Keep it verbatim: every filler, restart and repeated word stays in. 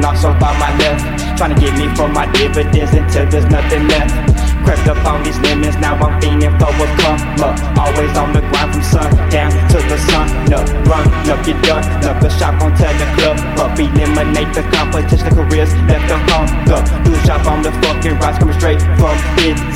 lost so by my left, trying to get me from my dividends until there's nothing left. Crept up on these lemons, now I'm fiending for a come up. Always on the grind from sundown to the sun up. Run up, get done, up the shop on tell the club up. Eliminate the competition, careers left the hunger. Do the shop on the fucking rise, coming straight from it.